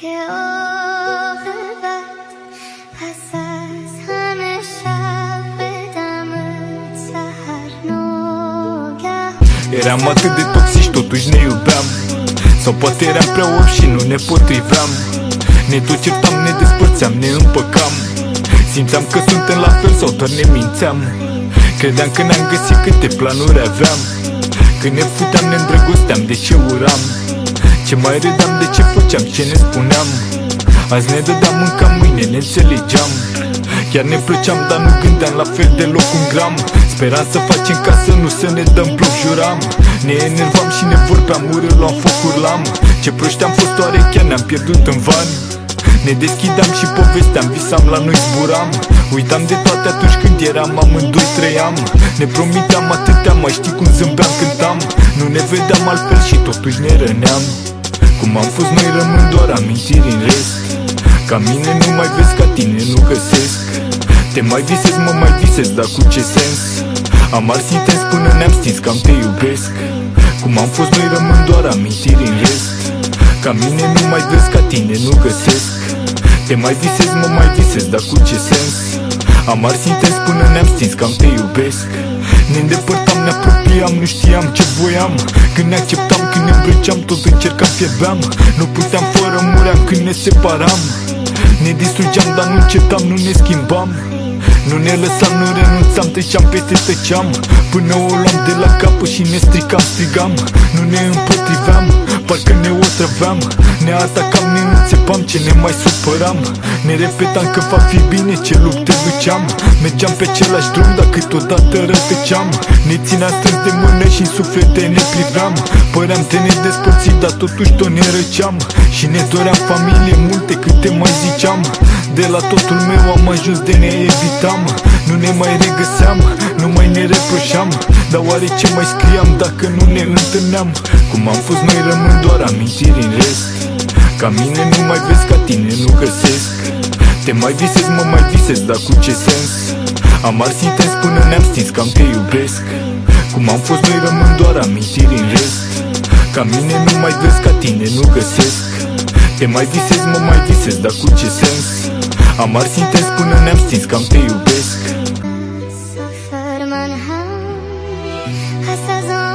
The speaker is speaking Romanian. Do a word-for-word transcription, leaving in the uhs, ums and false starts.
که عاقبت پس از همه شب به دمت سحر ناگه. Eram atât de toxici, totuși ne iubeam. Sau poate eram prea orbi și nu ne potriveam. Ne tot certam, ne despărțeam, ne împăcam. Simțeam că suntem la fel sau doar ne mințeam. Credeam că ne-am găsit, câte planuri aveam. Când ne futeam, ne îndrăgosteam, de ce uram? Ce mai râdeam, de ce făceam, ce ne spuneam? Azi ne dădeam, mâncam, mâine ne înțelegeam. Chiar ne plăceam, dar nu gândeam la fel deloc un gram. Speram să facem ca să nu să ne dăm bloc, juram. Ne enervam și ne vorbeam, urât, luam foc, urlam. Ce proști am fost, oare chiar ne-am pierdut în van? Ne deschideam și povesteam, visam, la noi zburam. Uitam de toate atunci când eram, amândoi trăiam. Ne promiteam atâtea, mai știi cum zâmbeam, cântam. Nu ne vedeam altfel și totuși ne răneam. Cum am fost noi rămân doar amintiri în rest. Ca mine nu mai vezi, ca tine nu găsesc. Te mai visez, mă mai visez, dar cu ce sens? Amars intens până ne-am stins, cam te iubesc. Cum am fost noi rămân doar amintiri în rest. Ca mine nu mai vezi, ca tine nu găsesc. Te mai visez, mă mai visez, dar cu ce sens? Amars intens până ne-am stins, cam te iubesc. Ne îndepărtam, ne apropiam, nu știam ce voiam. Când ne acceptam, când ne îmbrăceam, tot încercam, fierbeam. Nu puteam fără, muream când ne separam. Ne distrugeam, dar nu încetam, nu ne schimbam. Nu ne lăsam, nu renunțam, treceam peste tăceam. Până o luam de la capăt și ne stricam, strigam. Nu ne împotriveam, parcă ne otrăveam. Ne atacam, ne înțepam, ce ne mai supăram. Ne repetam că va fi bine, ce lupte duceam. Mergeam pe același drum, dar câteodată rătăceam. Ne țineam strâns de mână și în suflete ne priveam. Păream te ne despărțit, dar totuși tot ne răceam. Și ne doream familie multe, câte mai ziceam. De la totul meu am ajuns de ne evitam. Nu ne mai regăseam, nu mai ne reproșam. Dar oare ce mai scriam dacă nu ne întâlneam? Cum am fost noi rămân doar amintiri în rest. Ca mine nu mai vezi, ca tine nu găsesc. Te mai visez, mă mai visez, dar cu ce sens? Am ars intens până ne-am stins, cam te iubesc. Cum am fost noi rămân doar amintiri în rest. Ca mine nu mai vezi, ca tine nu găsesc. Te mai visez, mă mai visez, dar cu ce sens? Am ars intens până ne-am stins, cam te iubesc. سفر من هم پس از آن